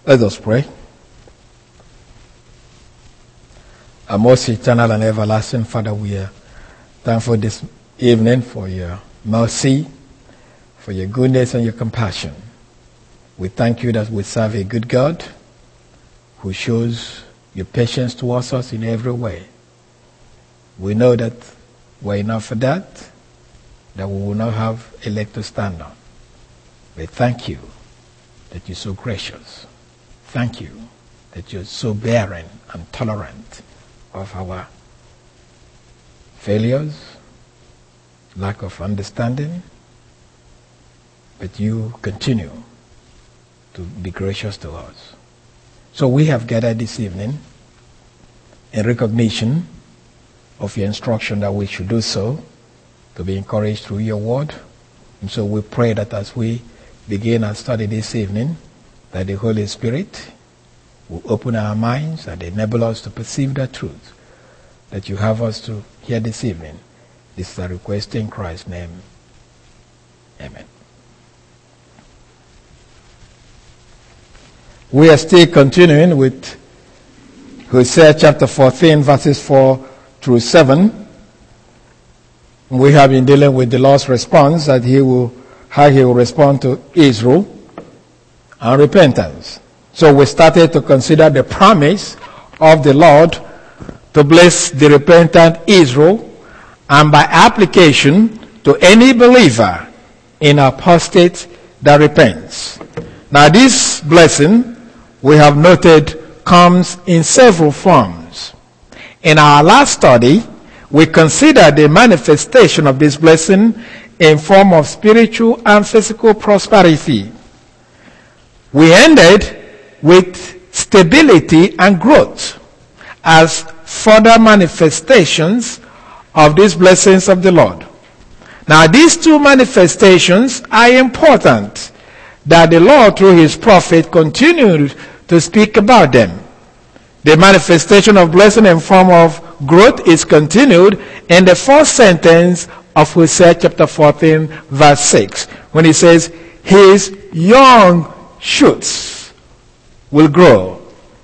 Let us pray. Our most eternal and everlasting Father, we are thankful this evening for your mercy, for your goodness and your compassion. We thank you that we serve a good God who shows your patience towards us in every way. We know that we're enough for that we will not have a leg to stand on. We thank you that you're so gracious. Thank you that you're so bearing and tolerant of our failures, lack of understanding, but you continue to be gracious to us. So we have gathered this evening in recognition of your instruction that we should do so, to be encouraged through your word. And so we pray that as we begin our study this evening, that the Holy Spirit will open our minds and enable us to perceive the truth that you have us to hear this evening. This is a request in Christ's name. Amen. We are still continuing with Hosea chapter 14, verses 4 through 7. We have been dealing with the Lord's response, that how he will respond to Israel and repentance. So we started to consider the promise of the Lord to bless the repentant Israel, and by application to any believer in apostate that repents. Now this blessing, we have noted, comes in several forms. In our last study, we considered the manifestation of this blessing in form of spiritual and physical prosperity. We ended with stability and growth as further manifestations of these blessings of the Lord. Now these two manifestations are important, that the Lord through his prophet continued to speak about them. The manifestation of blessing in form of growth is continued in the first sentence of Hosea chapter 14 verse 6, when he says, his young shoots will grow.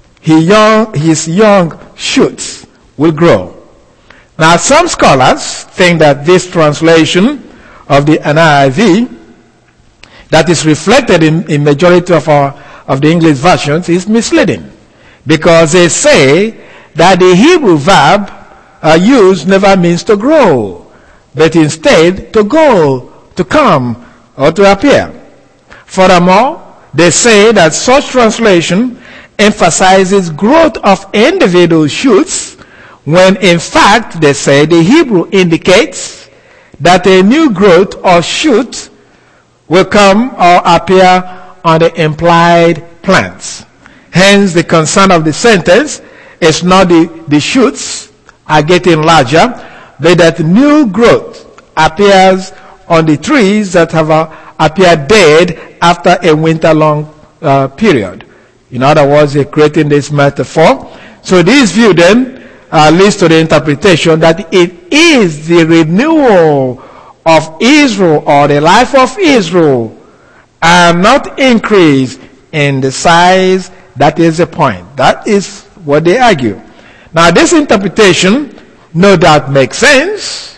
His young shoots will grow. Now some scholars think that this translation of the NIV that is reflected in majority of the English versions is misleading, because they say that the Hebrew verb used never means to grow, but instead to go, to come, or to appear. Furthermore, they say that such translation emphasizes growth of individual shoots, when in fact they say the Hebrew indicates that a new growth or shoot will come or appear on the implied plants. Hence the concern of the sentence is not the shoots are getting larger, but that new growth appears on the trees that have appeared dead after a winter-long period. In other words, they're creating this metaphor. So this view then leads to the interpretation that it is the renewal of Israel, or the life of Israel, and not increase in the size. That is the point. That is what they argue. Now this interpretation no doubt makes sense,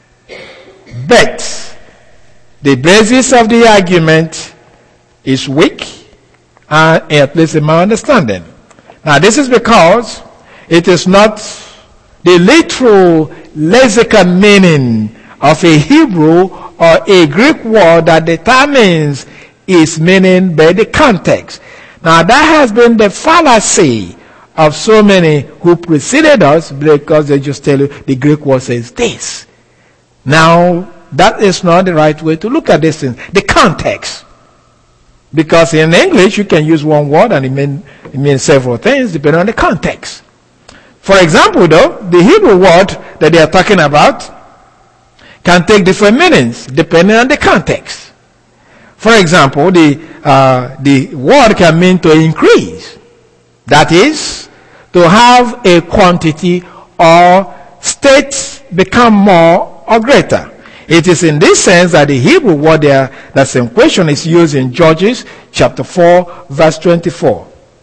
but the basis of the argument is weak, at least in my understanding. Now this is because it is not the literal lexicon meaning of a Hebrew or a Greek word that determines its meaning, by the context. Now that has been the fallacy of so many who preceded us, because they just tell you the Greek word says this. Now that is not the right way to look at this thing. The context. Because in English you can use one word and it means several things depending on the context. For example though, the Hebrew word that they are talking about can take different meanings depending on the context. For example, the word can mean to increase. That is, to have a quantity or state become more or greater. It is in this sense that the Hebrew word there that's in question is used in Judges chapter 4 verse 24.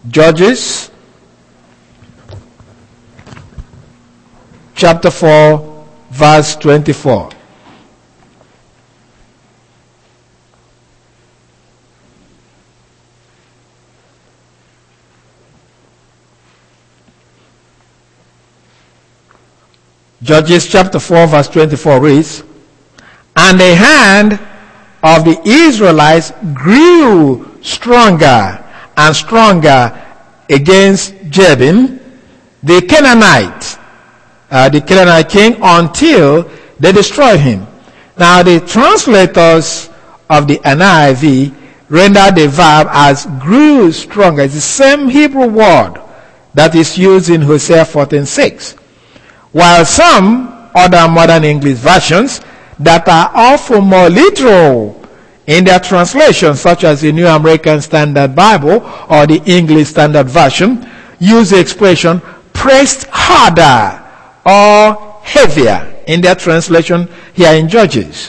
Judges chapter 4, verse 24. Judges chapter 4, verse 24 reads, "And the hand of the Israelites grew stronger and stronger against Jabin, the Canaanite king, until they destroyed him." Now the translators of the NIV render the verb as grew stronger. It's the same Hebrew word that is used in Hosea 14:6. While some other modern English versions that are often more literal in their translations, such as the New American Standard Bible or the English Standard Version, use the expression pressed harder or heavier in their translation here in Judges.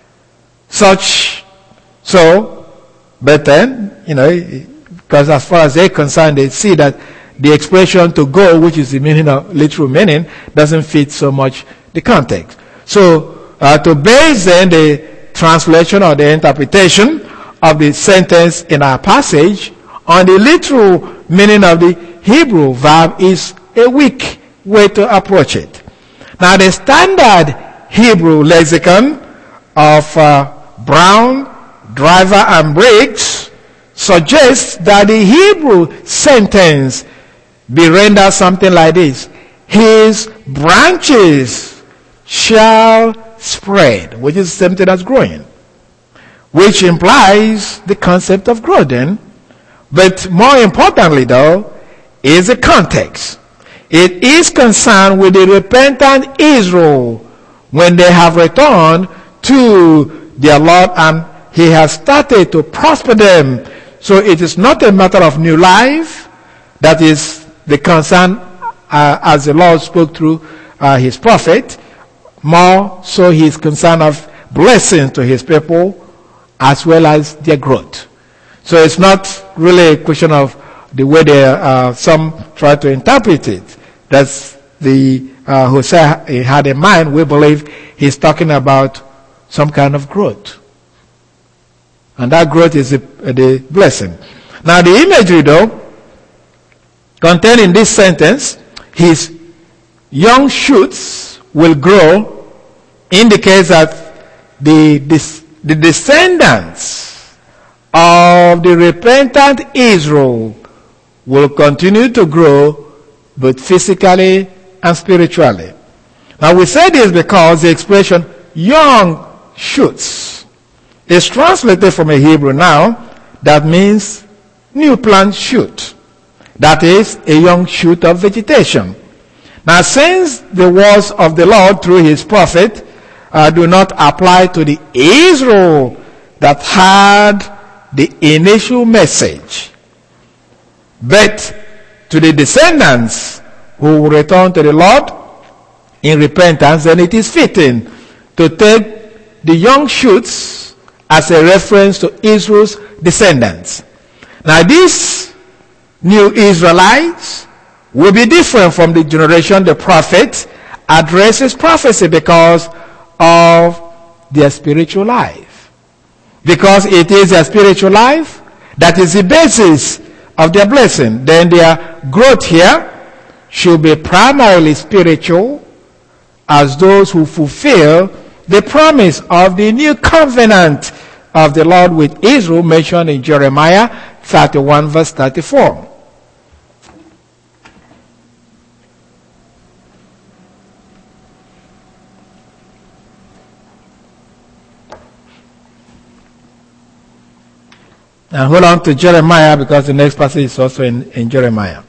But then, because as far as they're concerned, they see that the expression to go, which is the literal meaning, doesn't fit so much the context. So, to base then the translation or the interpretation of the sentence in our passage on the literal meaning of the Hebrew verb is a weak way to approach it. Now, the standard Hebrew lexicon of Brown, Driver, and Briggs suggests that the Hebrew sentence be rendered something like this: "His branches shall spread," which is the same thing as growing, which implies the concept of growth then. But more importantly, though, is the context. It is concerned with the repentant Israel when they have returned to their Lord and He has started to prosper them. So it is not a matter of new life that is the concern as the Lord spoke through His prophet. More so He is concerned of blessings to His people as well as their growth. So it's not really a question of the way some try to interpret it. That's the Hosea had in mind. We believe he's talking about some kind of growth. And that growth is the blessing. Now the imagery though, contained in this sentence, his young shoots will grow, indicates that the descendants of the repentant Israel will continue to grow both physically and spiritually. Now we say this because the expression young shoots is translated from a Hebrew now that means new plant shoot. That is a young shoot of vegetation. Now since the words of the Lord through His prophet do not apply to the Israel that had the initial message, but to the descendants who will return to the Lord in repentance, then it is fitting to take the young shoots as a reference to Israel's descendants. Now these new Israelites will be different from the generation the prophet addresses prophecy because of their spiritual life. Because it is their spiritual life that is the basis of their blessing. Then their growth here should be primarily spiritual, as those who fulfill the promise of the new covenant of the Lord with Israel mentioned in Jeremiah 31 verse 34. And hold on to Jeremiah because the next passage is also in Jeremiah.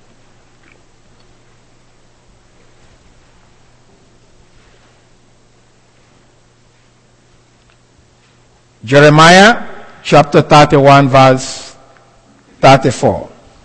Jeremiah chapter 31 verse 34.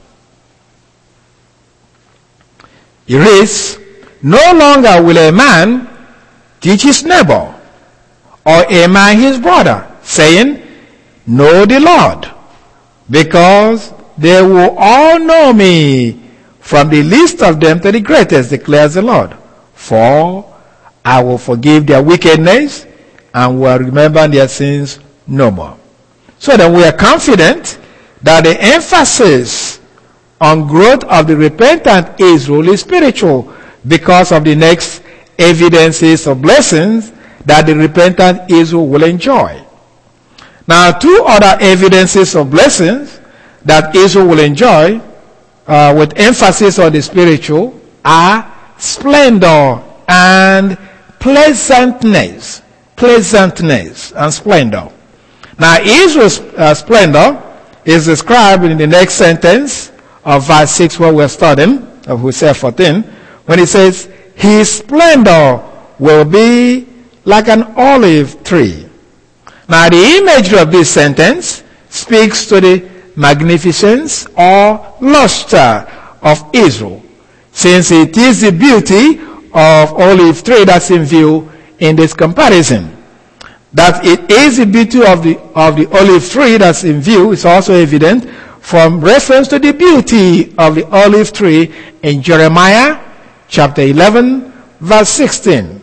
It reads, "No longer will a man teach his neighbor or a man his brother, saying, Know the Lord, because they will all know me, from the least of them to the greatest, declares the Lord. For I will forgive their wickedness and will remember their sins no more. So then we are confident that the emphasis on growth of the repentant Israel is spiritual because of the next evidences of blessings that the repentant Israel will enjoy. Now, two other evidences of blessings that Israel will enjoy with emphasis on the spiritual are splendor and pleasantness. Pleasantness and splendor. Now, Israel's splendor is described in the next sentence of verse 6 where we're studying, of Hosea 14, when it says, his splendor will be like an olive tree. Now, the imagery of this sentence speaks to the magnificence or luster of Israel, since it is the beauty of olive tree that's in view in this comparison. That it is the beauty of the olive tree that's in view is also evident from reference to the beauty of the olive tree in Jeremiah chapter 11 verse 16.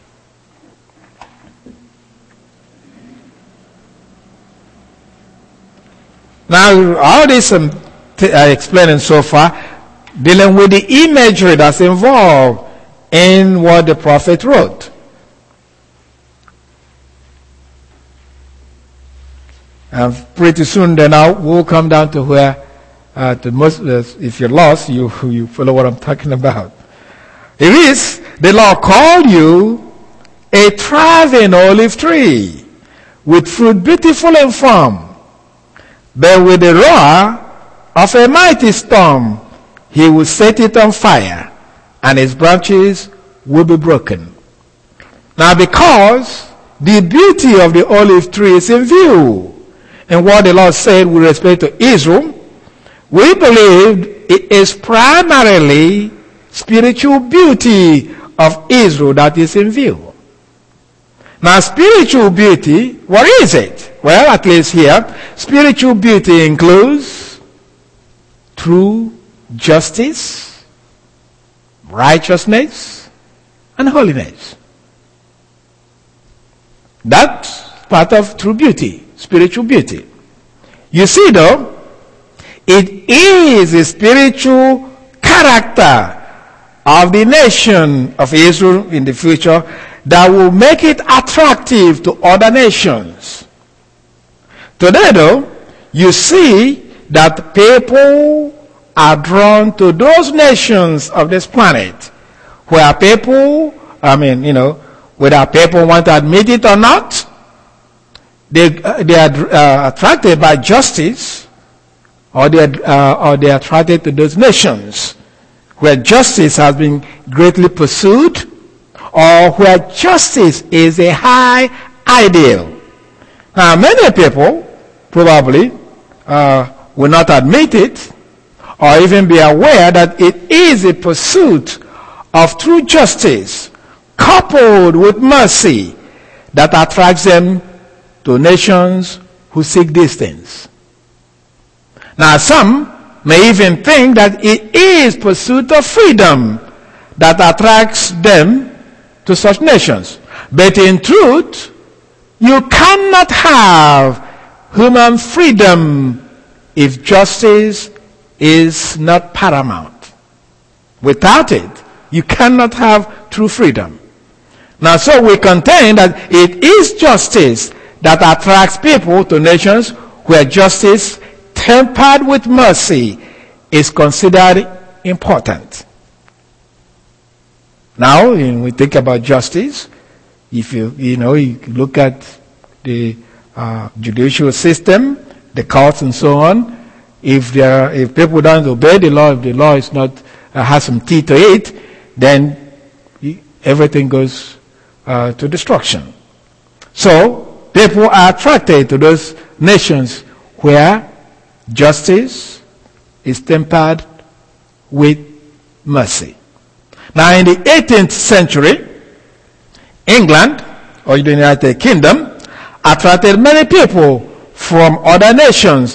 Now, all this I'm explaining so far, dealing with the imagery that's involved in what the prophet wrote. And pretty soon then we'll come down to where, if you're lost, you follow what I'm talking about. It is, the Lord called you a thriving olive tree with fruit beautiful and firm. But with the roar of a mighty storm, he will set it on fire, and its branches will be broken. Now, because the beauty of the olive tree is in view, and what the Lord said with respect to Israel, we believe it is primarily spiritual beauty of Israel that is in view. Now, spiritual beauty, what is it? Well, at least here, spiritual beauty includes true justice, righteousness, and holiness. That's part of true beauty, spiritual beauty. You see, though, it is the spiritual character of the nation of Israel in the future that will make it attractive to other nations. Today, though, you see that people are drawn to those nations of this planet where people, whether people want to admit it or not, they are attracted by justice, or they are attracted to those nations where justice has been greatly pursued, or where justice is a high ideal. Now, many people probably will not admit it, or even be aware that it is a pursuit of true justice coupled with mercy that attracts them to nations who seek these things. Now, some may even think that it is pursuit of freedom that attracts them to such nations. But in truth, you cannot have human freedom if justice is not paramount. Without it, you cannot have true freedom. Now, so we contend that it is justice that attracts people to nations where justice tempered with mercy is considered important. Now, when we think about justice, if you look at the judicial system, the courts and so on, if people don't obey the law, if the law is not has some teeth to it, then everything goes to destruction. So people are attracted to those nations where justice is tempered with mercy. Now, in the 18th century, England, or the United Kingdom, attracted many people from other nations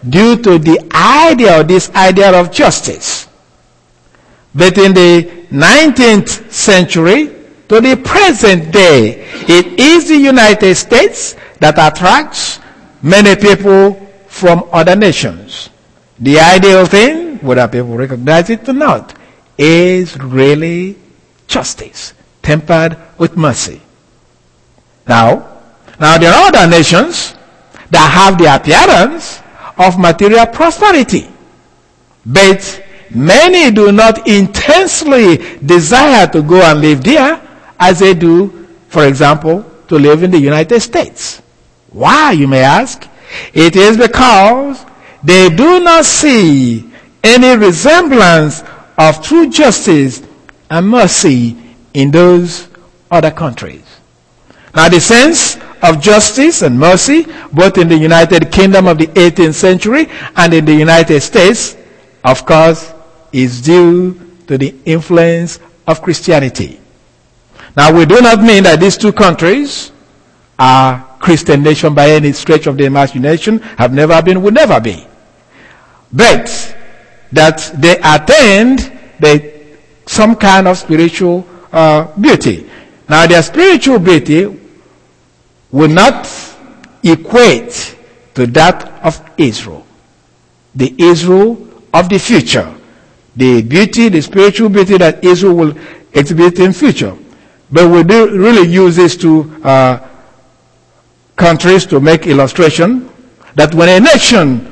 due to this idea of justice. But in the 19th century to the present day, it is the United States that attracts many people from other nations. The ideal thing, whether people recognize it or not, is really justice, tempered with mercy. Now there are other nations that have the appearance of material prosperity, but many do not intensely desire to go and live there as they do, for example, to live in the United States. Why, you may ask? It is because they do not see any resemblance of true justice and mercy in those other countries. Now, the sense of justice and mercy, both in the United Kingdom of the 18th century and in the United States, of course, is due to the influence of Christianity. Now, we do not mean that these two countries are Christian nations by any stretch of the imagination, have never been, will never be. But that they attained some kind of spiritual beauty. Now, their spiritual beauty will not equate to that of Israel, the Israel of the future, the beauty, the spiritual beauty that Israel will exhibit in future. But we do really use these two countries to make illustration that when a nation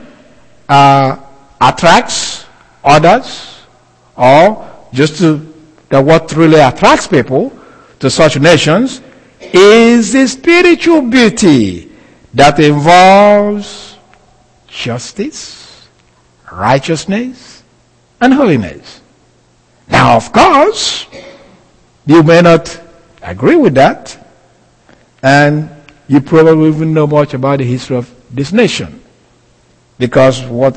attracts others, or just that what really attracts people to such nations is the spiritual beauty that involves justice, righteousness, and holiness. Now, of course, you may not agree with that, and you probably wouldn't know much about the history of this nation. Because what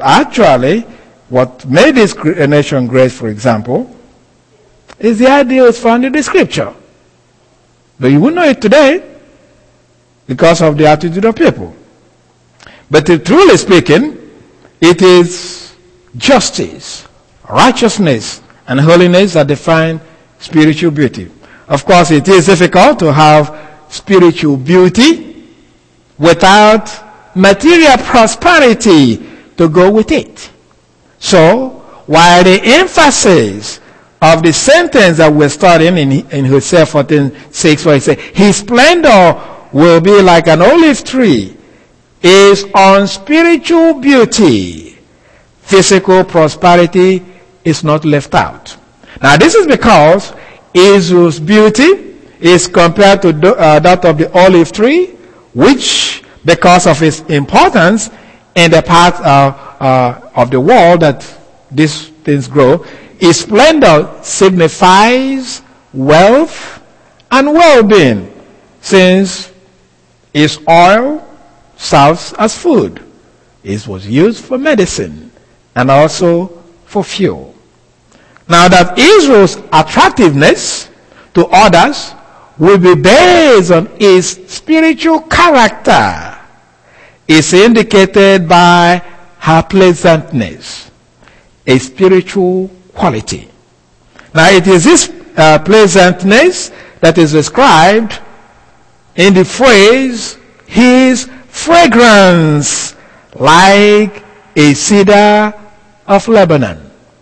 made this nation great, for example, is the ideals found in the scripture. But you wouldn't know it today because of the attitude of people. But truly speaking, it is justice, righteousness, and holiness that define spiritual beauty. Of course, it is difficult to have spiritual beauty without material prosperity to go with it. So, while the emphasis of the sentence that we're studying in Hosea 14:6, where it says, His splendor will be like an olive tree, is on spiritual beauty. Physical prosperity is not left out. Now, this is because Israel's beauty is compared to that of the olive tree, which, because of its importance in the part of the world that these things grow, its splendor signifies wealth and well-being, since its oil serves as food. It was used for medicine and also for fuel. Now, that Israel's attractiveness to others will be based on its spiritual character is indicated by her pleasantness, a spiritual quality. Now, it is this pleasantness that is described in the phrase, His fragrance like a cedar of Lebanon.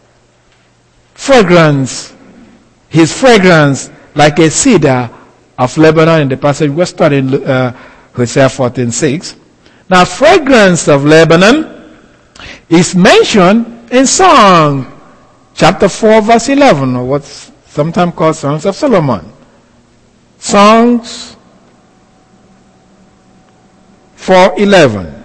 Fragrance, His fragrance like a cedar of Lebanon, in the passage we're studying, Hosea 14:6. Now, fragrance of Lebanon is mentioned in Song chapter 4, verse 11, or what's sometimes called Songs of Solomon. Songs 4:11.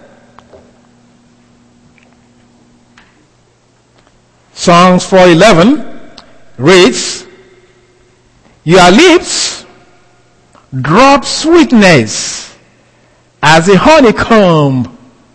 Songs 4:11 reads, Your lips drop sweetness as a honeycomb.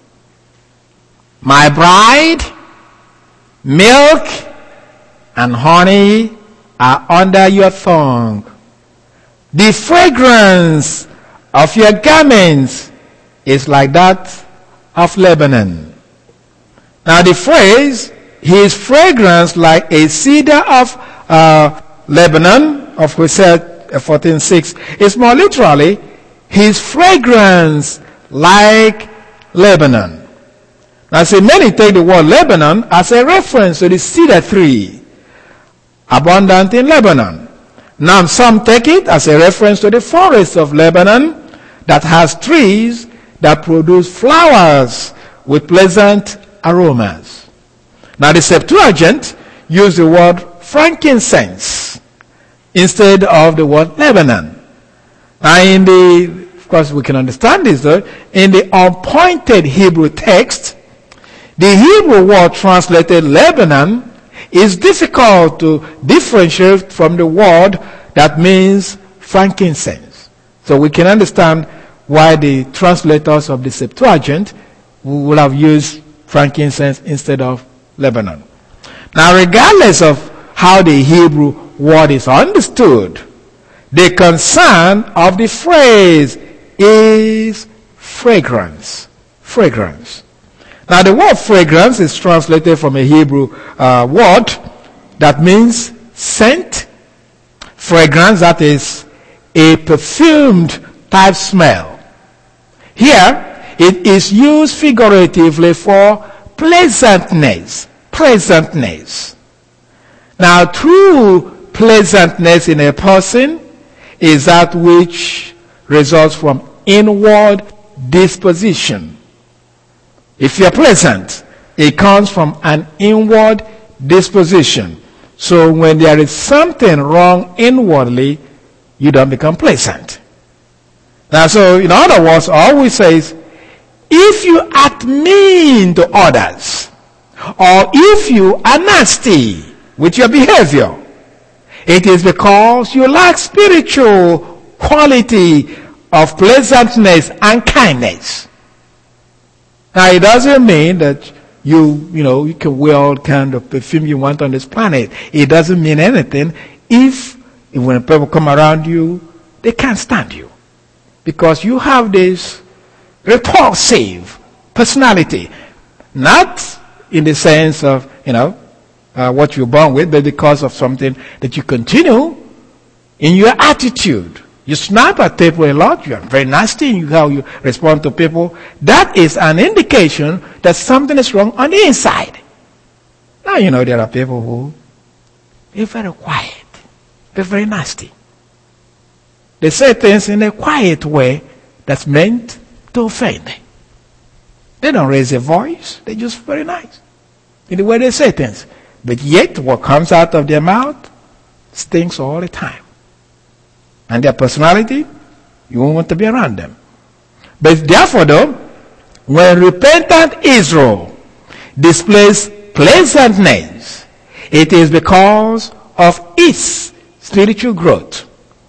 My bride, milk and honey are under your tongue. The fragrance of your garments is like that of Lebanon. Now the phrase, his fragrance like a cedar of Lebanon, of Hosea 14:6, is more literally, his fragrance like Lebanon. Now see, many take the word Lebanon as a reference to the cedar tree abundant in Lebanon. Now some take it as a reference to the forest of Lebanon that has trees that produce flowers with pleasant aromas. Now the Septuagint used the word frankincense instead of the word Lebanon. Now of course we can understand this though, in the appointed Hebrew text, the Hebrew word translated Lebanon is difficult to differentiate from the word that means frankincense. So we can understand why the translators of the Septuagint would have used frankincense instead of Lebanon. Now, regardless of how the Hebrew word is understood, the concern of the phrase is fragrance. Fragrance. Now, the word fragrance is translated from a Hebrew word that means scent. Fragrance, that is a perfumed type smell. Here, it is used figuratively for pleasantness. Pleasantness. Now, true pleasantness in a person is that which results from inward disposition. If you're pleasant, it comes from an inward disposition. So when there is something wrong inwardly, you don't become pleasant. Now, so in other words, all we say is, if you act mean to others, or if you are nasty with your behavior, it is because you lack spiritual quality of pleasantness and kindness. Now, it doesn't mean that you can wear all kind of perfume you want on this planet. It doesn't mean anything if when people come around you, they can't stand you. Because you have this repulsive personality. Not in the sense of, what you're born with, but because of something that you continue in your attitude. You snap at people a lot. You're very nasty in how you respond to people. That is an indication that something is wrong on the inside. Now, there are people who are very quiet. They're very nasty. They say things in a quiet way that's meant to offend. They don't raise their voice. They're just very nice in the way they say things. But yet, what comes out of their mouth stinks all the time. And their personality, you won't want to be around them. But therefore, though, when repentant Israel displays pleasantness, it is because of its spiritual growth.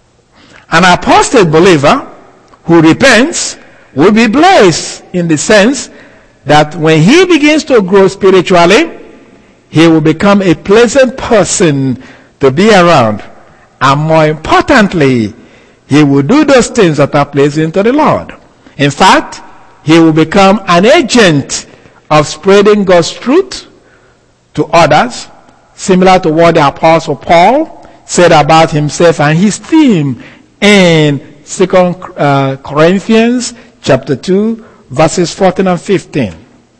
An apostate believer who repents will be blessed in the sense that when he begins to grow spiritually, he will become a pleasant person to be around. And more importantly, he will do those things that are pleasing to the Lord. In fact, he will become an agent of spreading God's truth to others, similar to what the Apostle Paul said about himself and his theme in 2 Corinthians chapter 2, verses 14 and 15.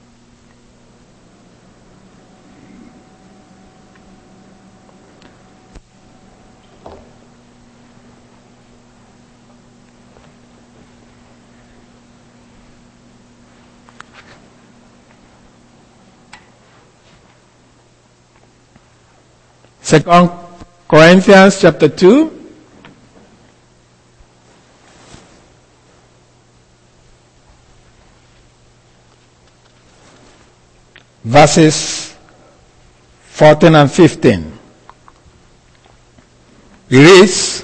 Second Corinthians chapter 2, verses 14 and 15. It reads,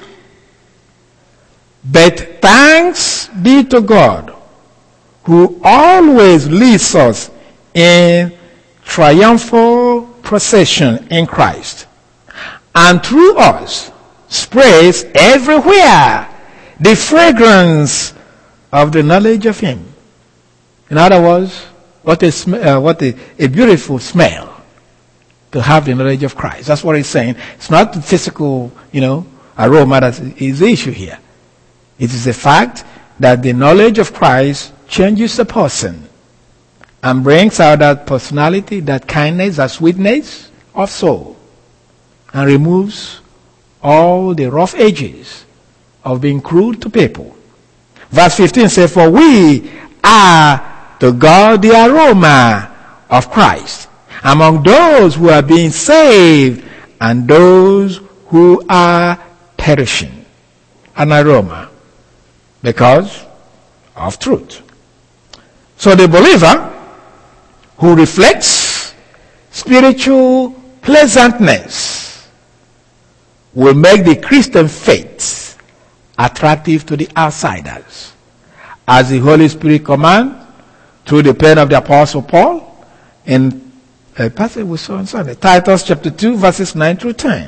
"But thanks be to God, who always leads us in triumphal procession in Christ, and through us spreads everywhere the fragrance of the knowledge of Him." In other words, What a beautiful smell to have the knowledge of Christ. That's what he's saying. It's not the physical, aroma that is the issue here. It is the fact that the knowledge of Christ changes the person and brings out that personality, that kindness, that sweetness of soul, and removes all the rough edges of being cruel to people. Verse 15 says, "For we are to God the aroma of Christ among those who are being saved and those who are perishing." An aroma because of truth. So the believer who reflects spiritual pleasantness will make the Christian faith attractive to the outsiders, as the Holy Spirit commands through the pen of the Apostle Paul in a passage we saw on Sunday, Titus chapter 2, verses 9 through 10.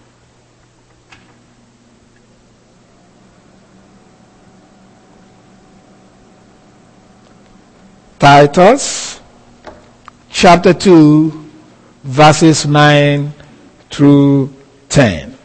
Titus chapter 2, verses 9 through 10.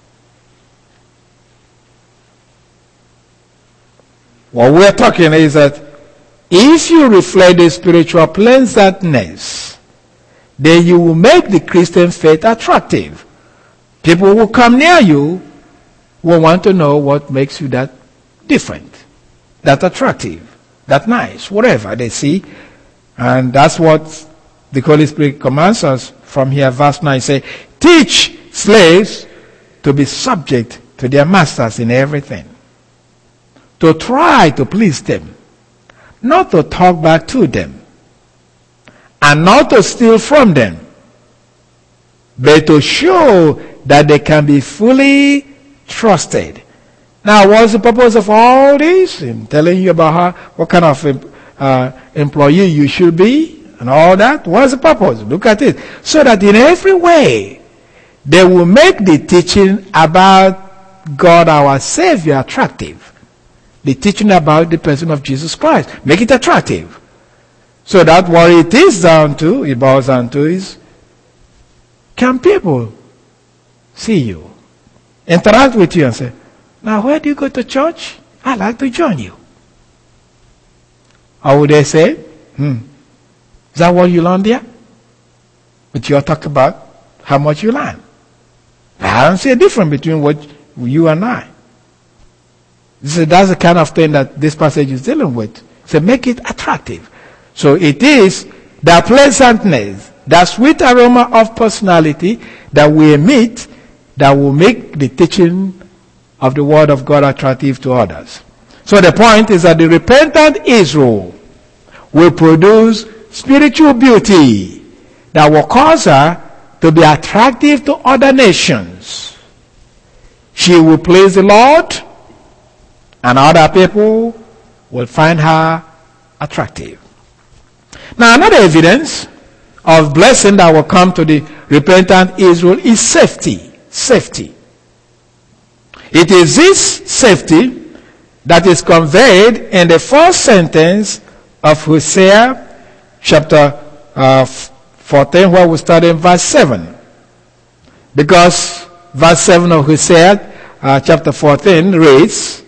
What we're talking is that if you reflect the spiritual pleasantness, then you will make the Christian faith attractive. People who come near you will want to know what makes you that different, that attractive, that nice, whatever they see. And that's what the Holy Spirit commands us from here. Verse 9 say, "Teach slaves to be subject to their masters in everything, to try to please them, not to talk back to them, and not to steal from them, but to show that they can be fully trusted." Now, what's the purpose of all this? I'm telling you about what kind of employee you should be and all that. What's the purpose? Look at it. So that in every way, they will make the teaching about God our Savior attractive. The teaching about the person of Jesus Christ. Make it attractive. So that what it is down to, it boils down to is, can people see you, interact with you and say, "Now where do you go to church? I'd like to join you." Or would they say, is that what you learned there? But you're talking about how much you learn. I don't see a difference between what you and I. That's the kind of thing that this passage is dealing with. So make it attractive. So it is the pleasantness, the sweet aroma of personality that we emit that will make the teaching of the word of God attractive to others. So the point is that the repentant Israel will produce spiritual beauty that will cause her to be attractive to other nations. She will please the Lord, and other people will find her attractive. Now, another evidence of blessing that will come to the repentant Israel is safety. Safety. It is this safety that is conveyed in the first sentence of Hosea chapter 14, where we start in verse 7. Because verse 7 of Hosea chapter 14 reads,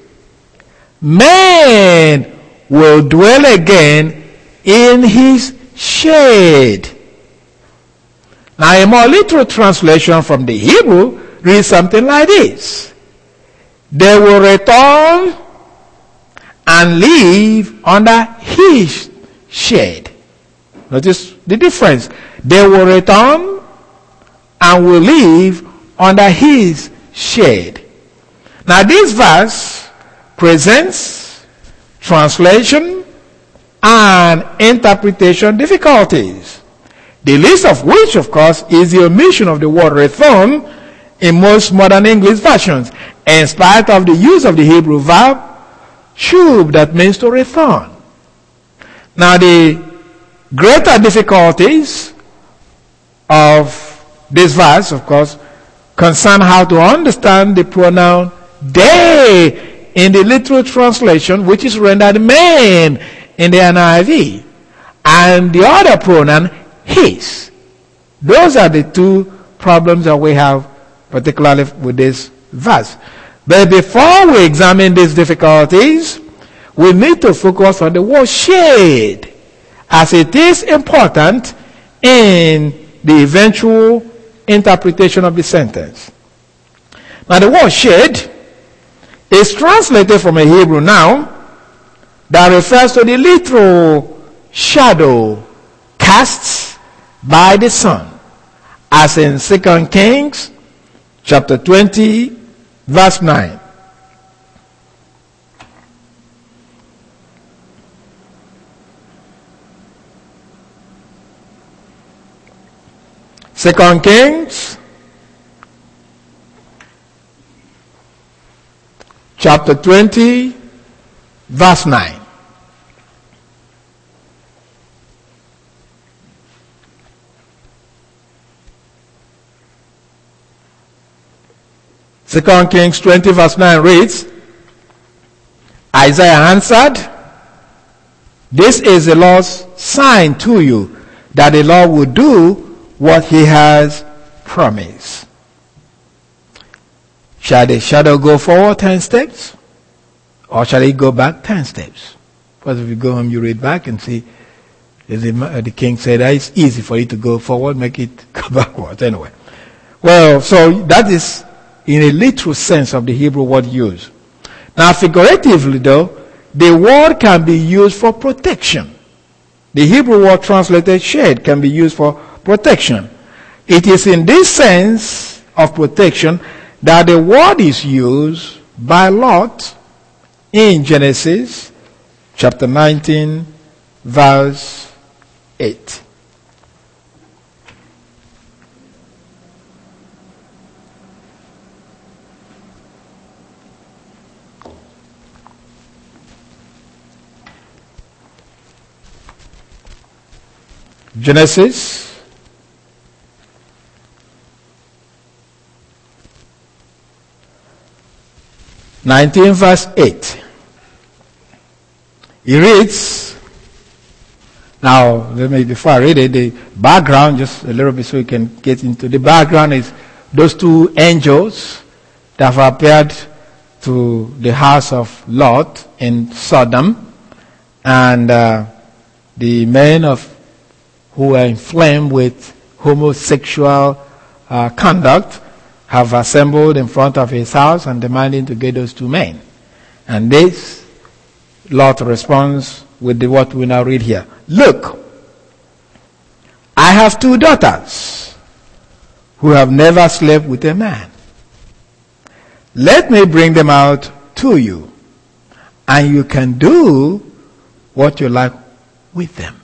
"Man will dwell again in his shade." Now, a more literal translation from the Hebrew reads something like this: "They will return and live under his shade." Notice the difference. They will return and will live under his shade. Now, this verse presents translation and interpretation difficulties, the least of which, of course, is the omission of the word return in most modern English versions, in spite of the use of the Hebrew verb shub, that means to return. Now, the greater difficulties of this verse, of course, concern how to understand the pronoun they in the literal translation, which is rendered man in the NIV, and the other pronoun, his. Those are the two problems that we have, particularly with this verse. But before we examine these difficulties, we need to focus on the word shade, as it is important in the eventual interpretation of the sentence. Now, the word shade is translated from a Hebrew noun that refers to the literal shadow cast by the sun, as in 2 Kings chapter 20, verse 9. Second Kings chapter 20, verse 9. Second Kings 20, verse 9 reads, Isaiah answered, "This is the Lord's sign to you, that the Lord will do what he has promised." Shall the shadow go forward 10 steps? Or shall it go back 10 steps? Because if you go home, you read back and see, the king said, it's easy for you to go forward, make it go backwards. Anyway. Well, so that is in a literal sense of the Hebrew word used. Now, figuratively though, the word can be used for protection. The Hebrew word translated shade can be used for protection. It is in this sense of protection that the word is used by Lot in Genesis chapter 19, verse 8. Genesis (19) verse 8. He reads, now let me, before I read it, the background, just a little bit so you can get into the background, is those two angels that have appeared to the house of Lot in Sodom, and the men who were inflamed with homosexual conduct have assembled in front of his house and demanding to get those two men. And this, Lot responds with what we now read here. "Look, I have 2 daughters who have never slept with a man. Let me bring them out to you, and you can do what you like with them."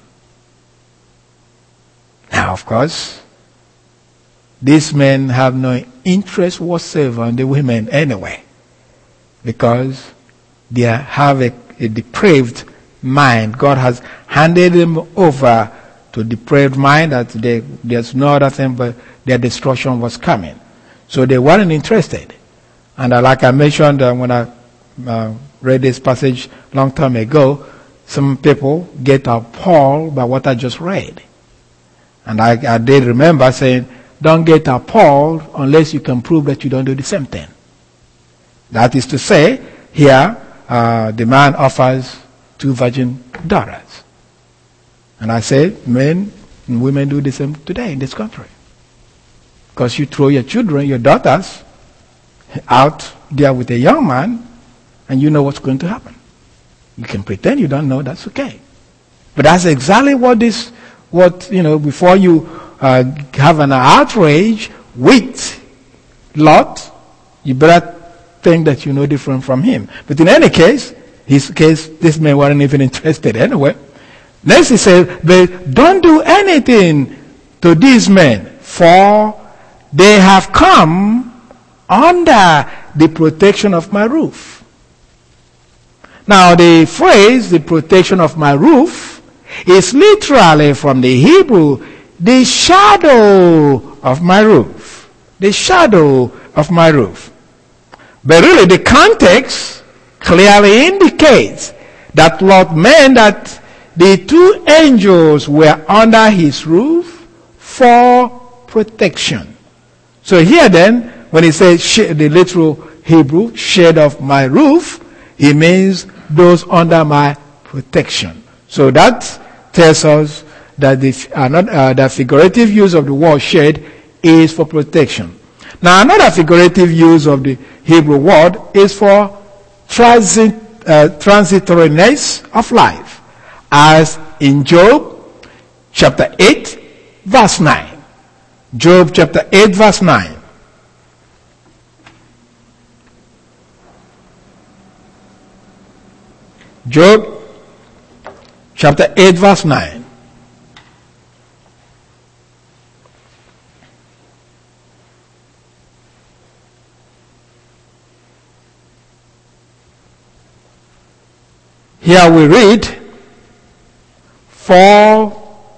Now, of course, these men have no interest whatsoever in the women anyway, because they have a depraved mind. God has handed them over to a depraved mind that there's no other thing but their destruction was coming. So they weren't interested. And like I mentioned when I read this passage a long time ago, some people get appalled by what I just read. And I did remember saying, don't get appalled unless you can prove that you don't do the same thing. That is to say, here, the man offers 2 virgin daughters. And I say, men and women do the same today in this country. Because you throw your children, your daughters, out there with a young man, and you know what's going to happen. You can pretend you don't know, that's okay. But that's exactly before you have an outrage with Lot, you better think that you know different from him. But in any case, his case, this man weren't even interested anyway. Next he says, but don't do anything to these men, for they have come under the protection of my roof. Now the phrase, the protection of my roof, is literally from the Hebrew, the shadow of my roof. The shadow of my roof. But really the context clearly indicates that Lot meant that the two angels were under his roof for protection. So here then, when he says the literal Hebrew, shade of my roof, he means those under my protection. So that tells us that the figurative use of the word shade is for protection. Now another figurative use of the Hebrew word is for transitoriness of life, as in Job chapter 8 verse 9. Job chapter 8 verse 9. Job chapter 8 verse 9. Here we read, for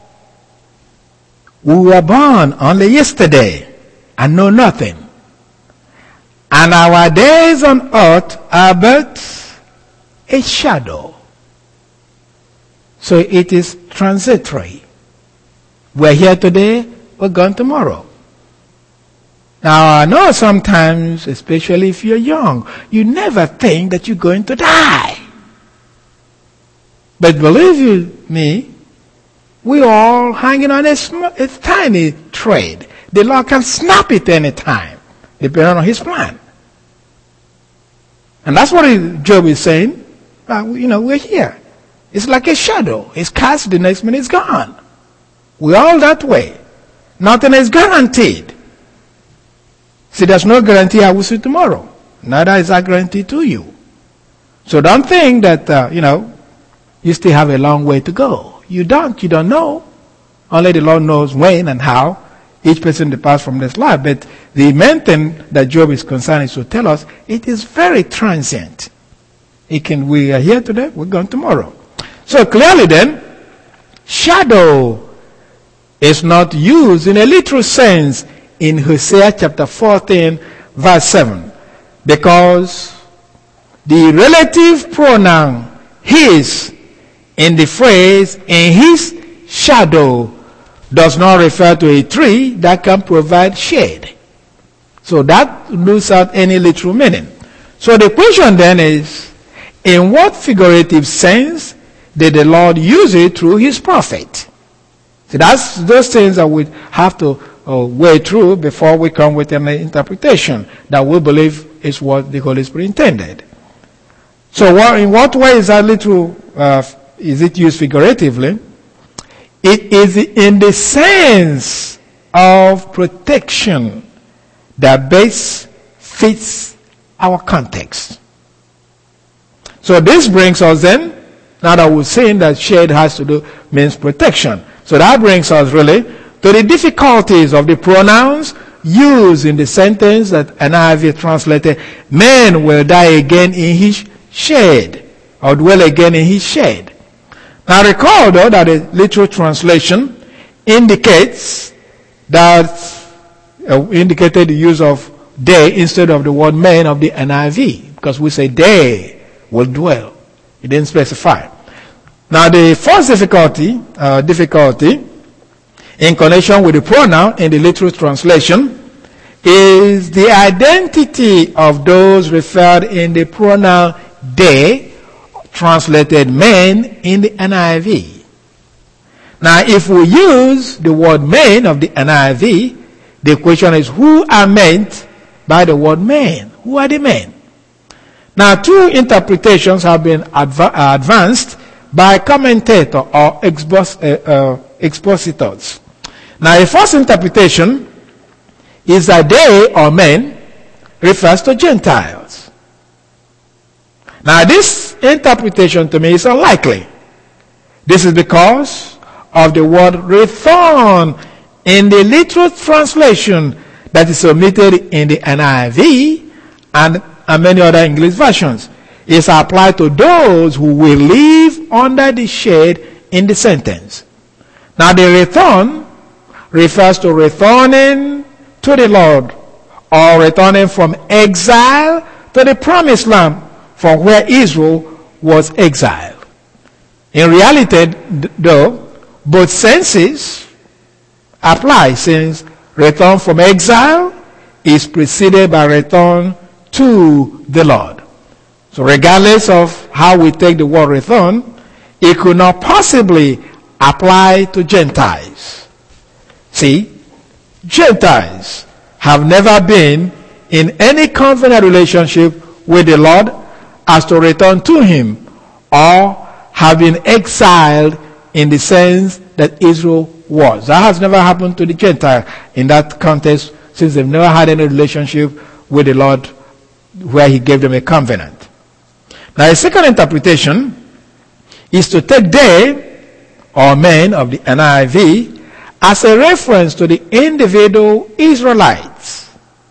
we were born only yesterday and know nothing, and our days on earth are but a shadow. So it is transitory. We're here today, we're gone tomorrow. Now I know sometimes, especially if you're young, you never think that you're going to die. But believe me, we're all hanging on a tiny thread. The Lord can snap it any time, depending on his plan. And that's what Job is saying. We're here. It's like a shadow. It's cast, the next minute it's gone. We're all that way. Nothing is guaranteed. See, there's no guarantee I will see tomorrow. Neither is that guarantee to you. So don't think that, you still have a long way to go. You don't know. Only the Lord knows when and how each person departs from this life. But the main thing that Job is concerned is to tell us it is very transient. We are here today, we're gone tomorrow. So clearly then, shadow is not used in a literal sense in Hosea chapter 14 verse 7. Because the relative pronoun his in the phrase in his shadow does not refer to a tree that can provide shade. So that loses out any literal meaning. So the question then is, in what figurative sense did the Lord use it through his prophet? See, that's those things that we have to wade through before we come with an interpretation that we believe is what the Holy Spirit intended. So in what way is that literal is it used figuratively? It is in the sense of protection that best fits our context. So this brings us then, now that we've seen that shade means protection. So that brings us really to the difficulties of the pronouns used in the sentence that NIV translated, man will die again in his shade, or dwell again in his shade. Now recall though that the literal translation indicated the use of day instead of the word man of the NIV, because we say they will dwell. It didn't specify. Now the first difficulty in connection with the pronoun in the literal translation is the identity of those referred in the pronoun they, translated men in the NIV. Now if we use the word men of the NIV, the question is, who are meant by the word men? Who are the men? Now two interpretations have been advanced by commentators or expositors. Now the first interpretation is that they or men refers to Gentiles. Now this interpretation to me is unlikely. This is because of the word return in the literal translation that is omitted in the NIV and many other English versions. It's applied to those who will live under the shade in the sentence. Now the return refers to returning to the Lord or returning from exile to the promised land from where Israel was exiled. In reality, though, both senses apply, since return from exile is preceded by return to the Lord. So regardless of how we take the word return, it could not possibly apply to Gentiles. See, Gentiles have never been in any covenant relationship with the Lord as to return to him, or have been exiled in the sense that Israel was. That has never happened to the Gentile in that context, since they've never had any relationship with the Lord where he gave them a covenant. Now, a second interpretation is to take they or men of the NIV as a reference to the individual Israelites.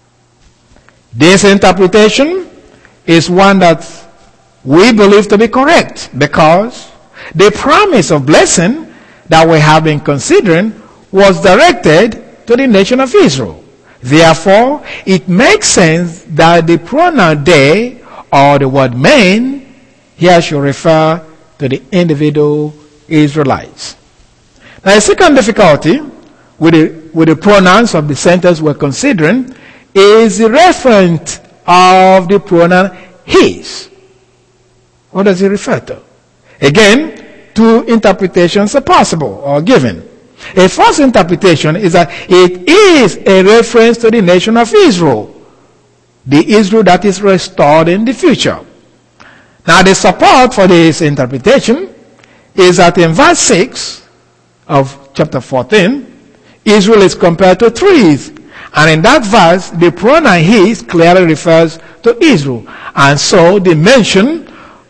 This interpretation is one that we believe to be correct, because the promise of blessing that we have been considering was directed to the nation of Israel. Therefore, it makes sense that the pronoun they or the word men here should refer to the individual Israelites. Now, a second difficulty with the pronouns of the sentence we're considering is the reference of the pronoun his. What does it refer to? Again, two interpretations are possible or given. A first interpretation is that it is a reference to the nation of Israel, the Israel that is restored in the future. Now, the support for this interpretation is that in verse 6 of chapter 14, Israel is compared to trees. And in that verse, the pronoun his clearly refers to Israel. And so the mention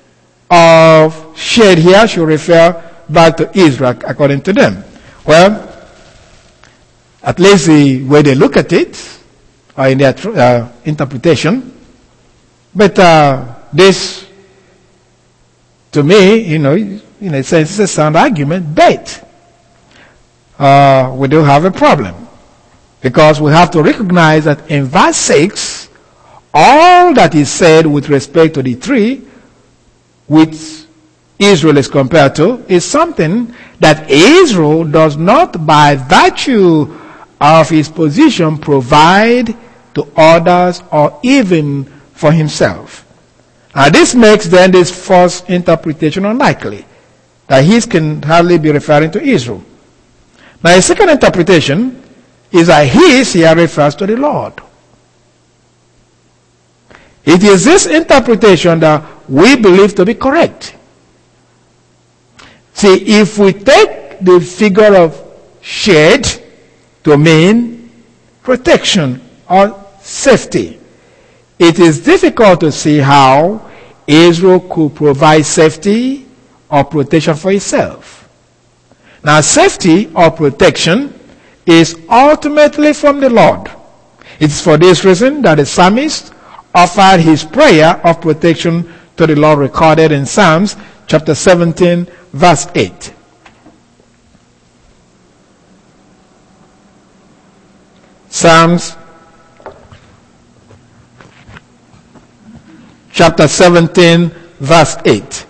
of shade here should refer back to Israel according to them. Well, at least the way they look at it, or in their interpretation. But this, to me, in a sense, is a sound argument, but we do have a problem. Because we have to recognize that in verse 6, all that is said with respect to the tree, which Israel is compared to, is something that Israel does not, by virtue of his position, provide to others or even for himself. Now, this makes then this first interpretation unlikely, that his can hardly be referring to Israel. Now, a second interpretation is that his here refers to the Lord. It is this interpretation that we believe to be correct. See, if we take the figure of shade to mean protection or safety, it is difficult to see how Israel could provide safety or protection for itself. Now, safety or protection is ultimately from the Lord. It's for this reason that the psalmist offered his prayer of protection to the Lord, recorded in Psalms chapter 17, verse 8. Psalms chapter 17, verse 8.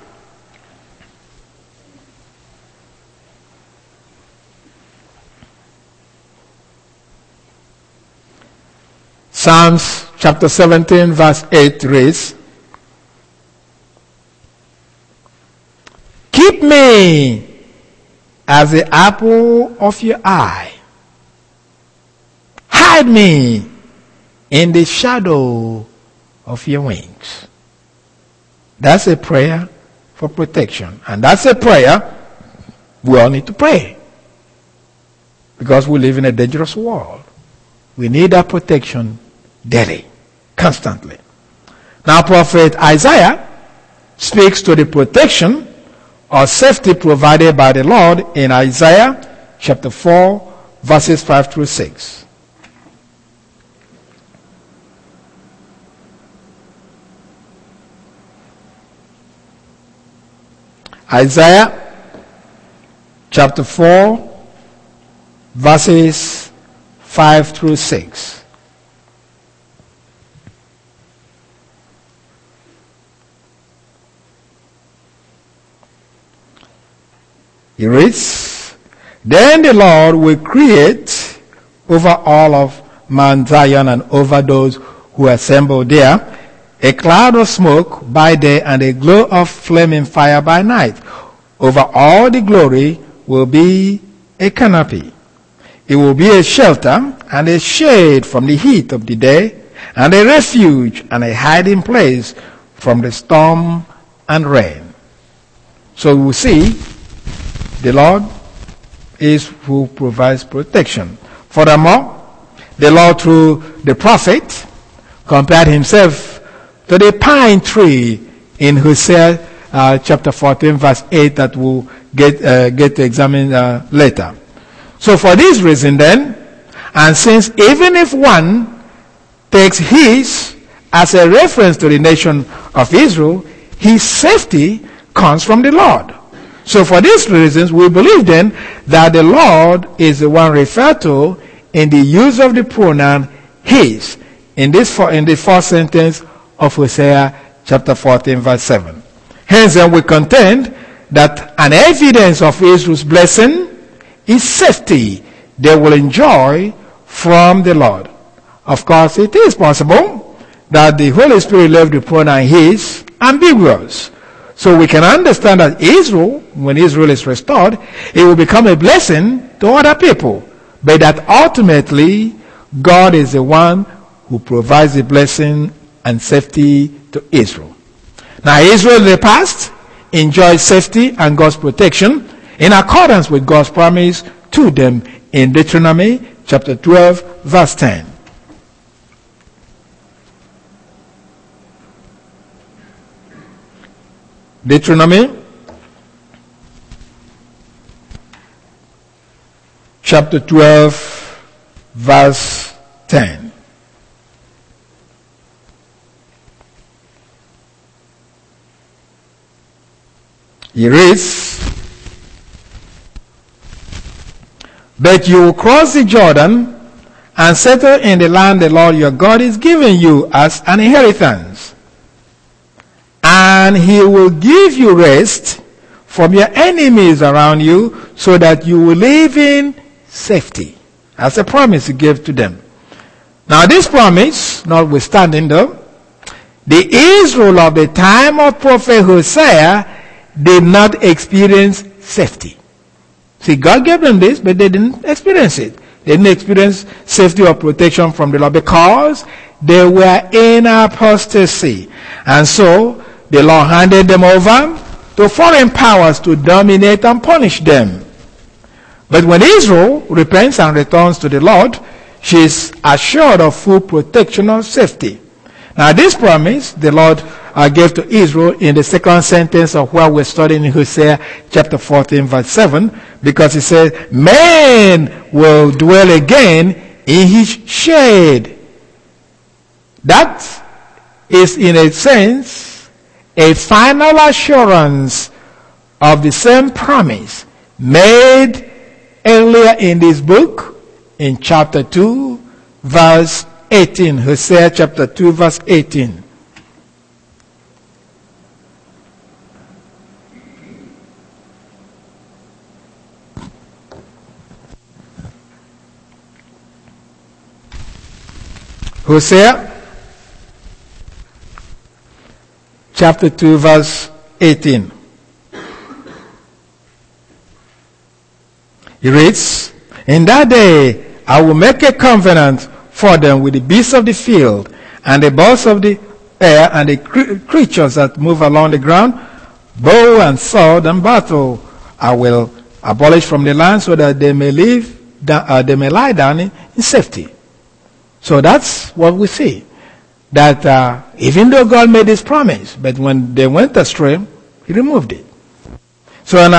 Psalms chapter 17, verse 8 reads, "Keep me as the apple of your eye. Hide me in the shadow of your wings." That's a prayer for protection. And that's a prayer we all need to pray. Because we live in a dangerous world. We need that protection daily, constantly. Now, Prophet Isaiah speaks to the protection or safety provided by the Lord in Isaiah chapter 4, verses 5 through 6. Isaiah chapter 4, verses 5 through 6. He reads, "Then the Lord will create over all of Mount Zion and over those who assemble there a cloud of smoke by day and a glow of flaming fire by night. Over all the glory will be a canopy. It will be a shelter and a shade from the heat of the day, and a refuge and a hiding place from the storm and rain." So we see the Lord is who provides protection. Furthermore, the Lord through the prophet compared himself to the pine tree in Hosea chapter 14 verse 8 that we'll get to examine later. So for this reason then, and since even if one takes his as a reference to the nation of Israel, his safety comes from the Lord. So for these reasons, we believe then that the Lord is the one referred to in the use of the pronoun his in the first sentence of Hosea chapter 14 verse 7. Hence then we contend that an evidence of Israel's blessing is safety they will enjoy from the Lord. Of course, it is possible that the Holy Spirit left the pronoun his ambiguous. So we can understand that Israel, when Israel is restored, it will become a blessing to other people. But that ultimately, God is the one who provides the blessing and safety to Israel. Now, Israel in the past enjoyed safety and God's protection in accordance with God's promise to them in Deuteronomy chapter 12, verse 10. Deuteronomy chapter 12, verse 10. He reads, "But you will cross the Jordan and settle in the land the Lord your God is giving you as an inheritance. And he will give you rest from your enemies around you so that you will live in safety." That's a promise he gave to them. Now this promise, notwithstanding though, the Israel of the time of prophet Hosea did not experience safety. See, God gave them this, but they didn't experience it. They didn't experience safety or protection from the Lord because they were in apostasy. And so the Lord handed them over to foreign powers to dominate and punish them. But when Israel repents and returns to the Lord, she is assured of full protection and safety. Now this promise the Lord gave to Israel in the second sentence of what we're studying in Hosea chapter 14 verse 7, because he said, "Man will dwell again in his shade." That is in a sense a final assurance of the same promise made earlier in this book in chapter 2 verse 18. Hosea chapter 2 verse 18. Hosea chapter 2 verse 18. He reads, "In that day I will make a covenant for them with the beasts of the field and the birds of the air and the creatures that move along the ground, bow and sword and battle I will abolish from the land so that they may lie down in safety." So that's what we see. That even though God made this promise, but when they went astray, he removed it. So then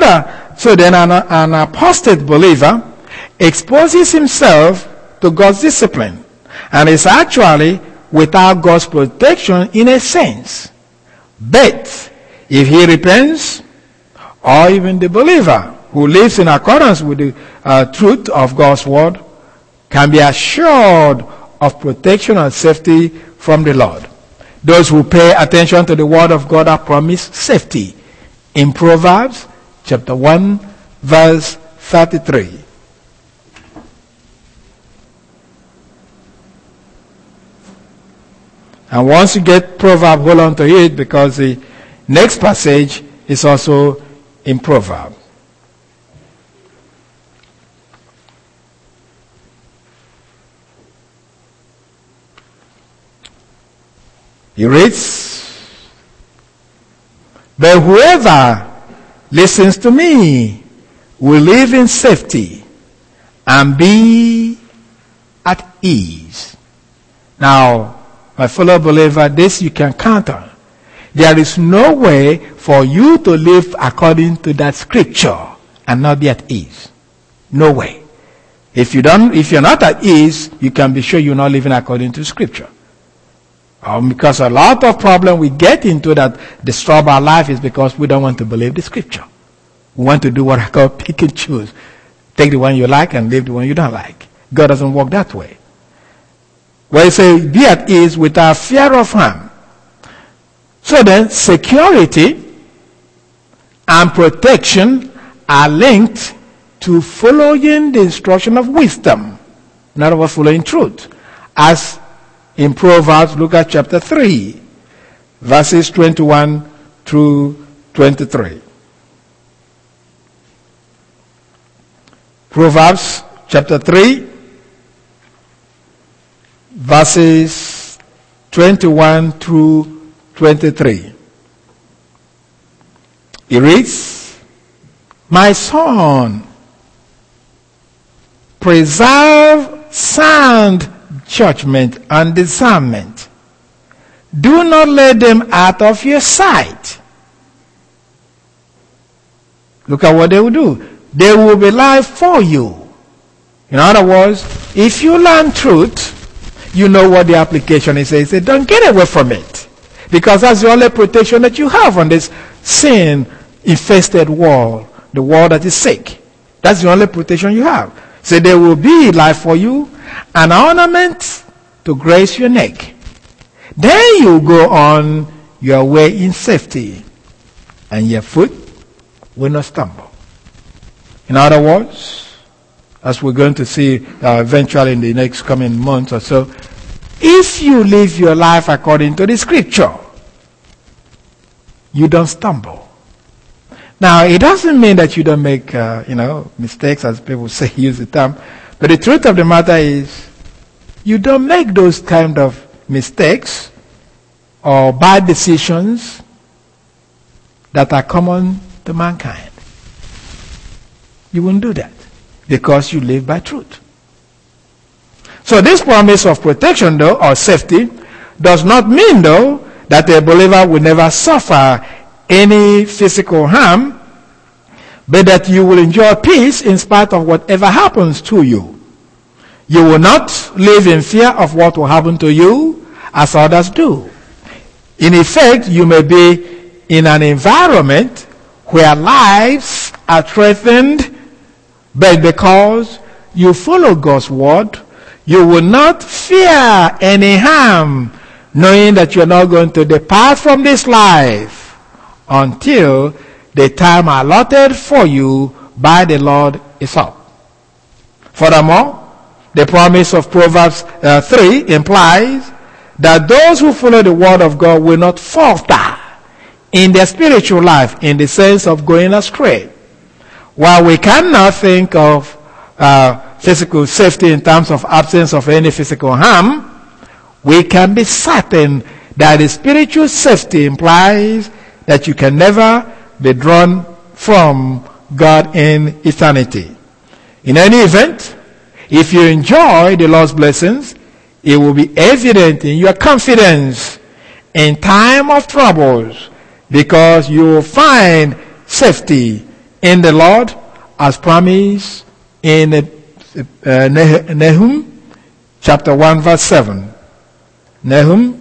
an apostate believer exposes himself to God's discipline and is actually without God's protection in a sense. But if he repents, or even the believer who lives in accordance with the truth of God's word, can be assured of protection and safety from the Lord. Those who pay attention to the word of God are promised safety. In Proverbs chapter 1 verse 33. And once you get Proverbs, hold on to it, because the next passage is also in Proverbs. He reads, "But whoever listens to me will live in safety and be at ease." Now, my fellow believer, this you can counter. There is no way for you to live according to that scripture and not be at ease. No way. If you're not at ease, you can be sure you're not living according to scripture. Because a lot of problem we get into that disturb our life is because we don't want to believe the scripture. We want to do what I call pick and choose. Take the one you like and leave the one you don't like. God doesn't work that way. Well, he says, be at ease without fear of harm. So then, security and protection are linked to following the instruction of wisdom. In other words, following truth. As in Proverbs, look at chapter 3, verses 21 through 23. Proverbs chapter 3, verses 21 through 23. It reads, "My son, preserve sound judgment and discernment. Do not let them out of your sight." Look at what they will do. They will be life for you. In other words, if you learn truth, you know what the application is. They say, don't get away from it. Because that's the only protection that you have on this sin-infested world, the world that is sick. That's the only protection you have. So there will be life for you, an ornament to grace your neck. Then you go on your way in safety, and your foot will not stumble. In other words, as we're going to see eventually in the next coming months or so, if you live your life according to the scripture, you don't stumble. Now, it doesn't mean that you don't make, mistakes, as people say, use the term. But the truth of the matter is, you don't make those kind of mistakes or bad decisions that are common to mankind. You wouldn't do that because you live by truth. So this promise of protection, though, or safety, does not mean, though, that a believer will never suffer any physical harm, but that you will enjoy peace in spite of whatever happens to you. You will not live in fear of what will happen to you as others do. In effect, you may be in an environment where lives are threatened, but because you follow God's word, you will not fear any harm, knowing that you're not going to depart from this life until the time allotted for you by the Lord is up. Furthermore, the promise of Proverbs 3 implies that those who follow the word of God will not falter in their spiritual life in the sense of going astray. While we cannot think of physical safety in terms of absence of any physical harm, we can be certain that the spiritual safety implies that you can never be drawn from God in eternity. In any event, if you enjoy the Lord's blessings, it will be evident in your confidence in time of troubles, because you will find safety in the Lord as promised in Nahum chapter 1 verse 7. Nahum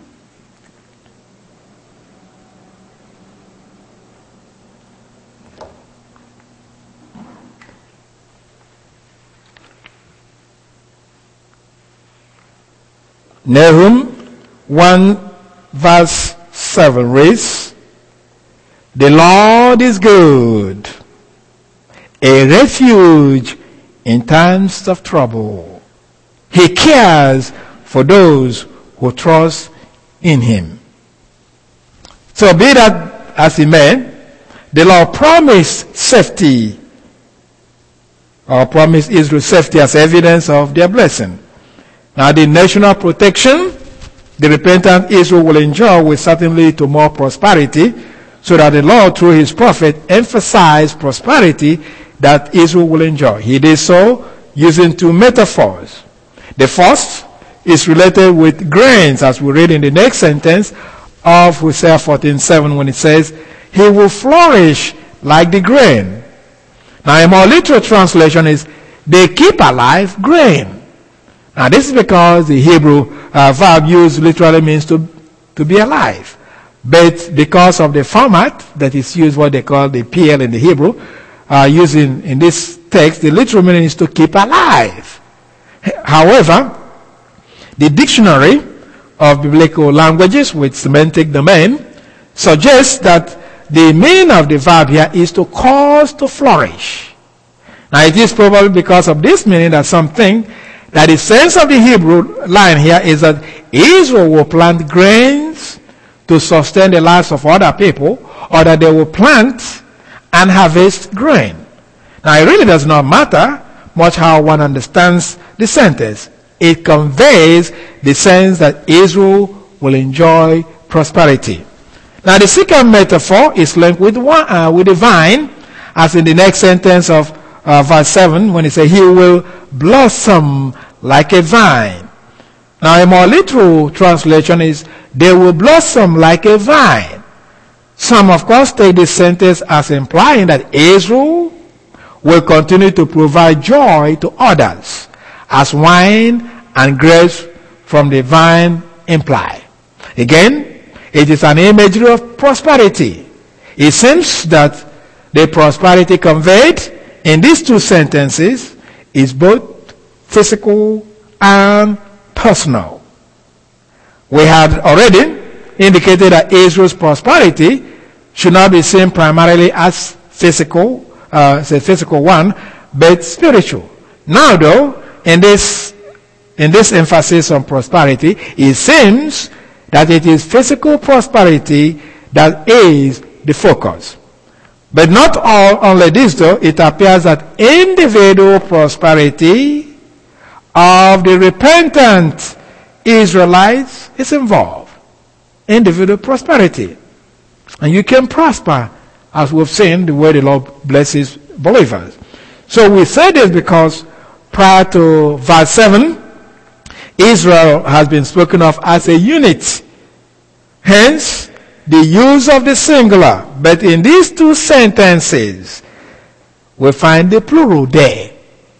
Nahum 1 verse 7 reads, "The Lord is good, a refuge in times of trouble. He cares for those who trust in him. So be that as it may, the Lord promised safety, or promised Israel safety as evidence of their blessing. Now the national protection the repentant Israel will enjoy will certainly lead to more prosperity, so that the Lord, through his prophet, emphasized prosperity that Israel will enjoy. He did so using two metaphors. The first is related with grains, as we read in the next sentence of Hosea 14:7, when it says, he will flourish like the grain. Now a more literal translation is, they keep alive grain. Now this is because the Hebrew verb used literally means to be alive. But because of the format that is used, what they call the PL in the Hebrew, using in this text, the literal meaning is to keep alive. However, the dictionary of biblical languages with semantic domain suggests that the meaning of the verb here is to cause to flourish. Now it is probably because of this meaning that some think that the sense of the Hebrew line here is that Israel will plant grains to sustain the lives of other people, or that they will plant and harvest grain. Now it really does not matter much how one understands the sentence. It conveys the sense that Israel will enjoy prosperity. Now the second metaphor is linked with the vine, as in the next sentence of verse 7, when it says, he will blossom like a vine. Now a more literal translation is, they will blossom like a vine. Some, of course, take this sentence as implying that Israel will continue to provide joy to others, as wine and grapes from the vine imply. Again, it is an imagery of prosperity. It seems that the prosperity conveyed in these two sentences is both physical and personal. We had already indicated that Israel's prosperity should not be seen primarily as physical, physical one, but spiritual. Now though, in this emphasis on prosperity, it seems that it is physical prosperity that is the focus. But not only this though, it appears that individual prosperity of the repentant Israelites is involved. Individual prosperity. And you can prosper, as we've seen, the way the Lord blesses believers. So we say this because prior to verse 7, Israel has been spoken of as a unit. Hence, the use of the singular. But in these two sentences, we find the plural there.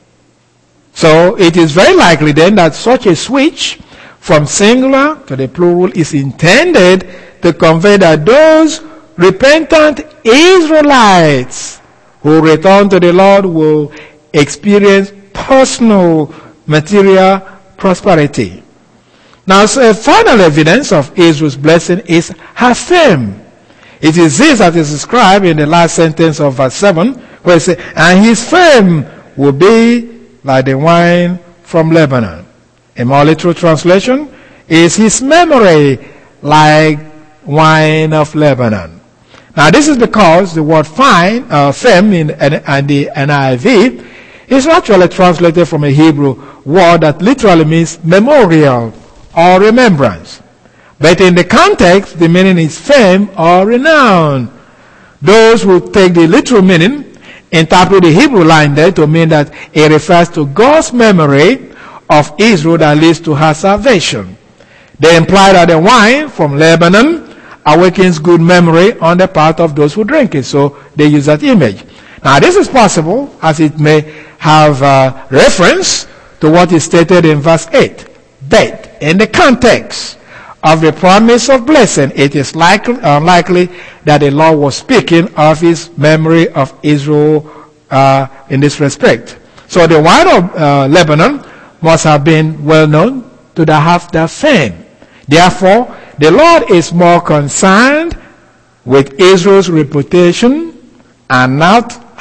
So it is very likely then that such a switch from singular to the plural is intended to convey that those repentant Israelites who return to the Lord will experience personal material prosperity. Now, so a final evidence of Israel's blessing is her fame. It is this that is described in the last sentence of verse 7, where it says, and his fame will be like the wine from Lebanon. A more literal translation is his memory like wine of Lebanon. Now this is because the word fame in the NIV is actually translated from a Hebrew word that literally means memorial or remembrance. But in the context, the meaning is fame or renown. Those who take the literal meaning interpret the Hebrew line there to mean that it refers to God's memory of Israel that leads to her salvation. They imply that the wine from Lebanon awakens good memory on the part of those who drink it. So they use that image. Now this is possible as it may have reference to what is stated in verse 8. But in the context of the promise of blessing, it is unlikely that the Lord was speaking of his memory of Israel in this respect. So the wine of Lebanon must have been well known to have their fame. Therefore, the Lord is more concerned with Israel's reputation and not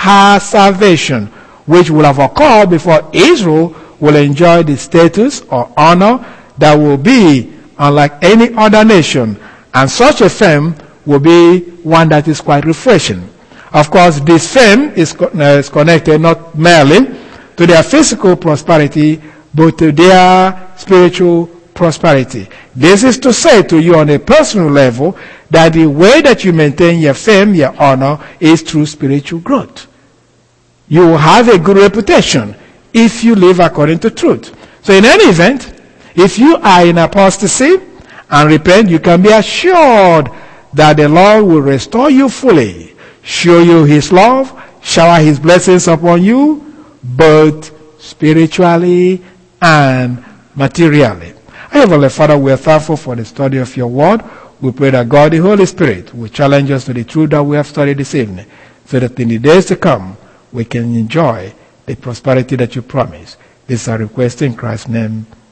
her salvation, which will have occurred before Israel will enjoy the status or honor that will be unlike any other nation. And such a fame will be one that is quite refreshing. Of course, this fame is connected not merely to their physical prosperity, but to their spiritual prosperity. This is to say to you on a personal level that the way that you maintain your fame, your honor, is through spiritual growth. You will have a good reputation if you live according to truth. So in any event, if you are in apostasy and repent, you can be assured that the Lord will restore you fully, show you his love, shower his blessings upon you, both spiritually and materially. Heavenly Father, we are thankful for the study of your word. We pray that God, the Holy Spirit, will challenge us to the truth that we have studied this evening, so that in the days to come, we can enjoy the prosperity that you promise. This is our request in Christ's name.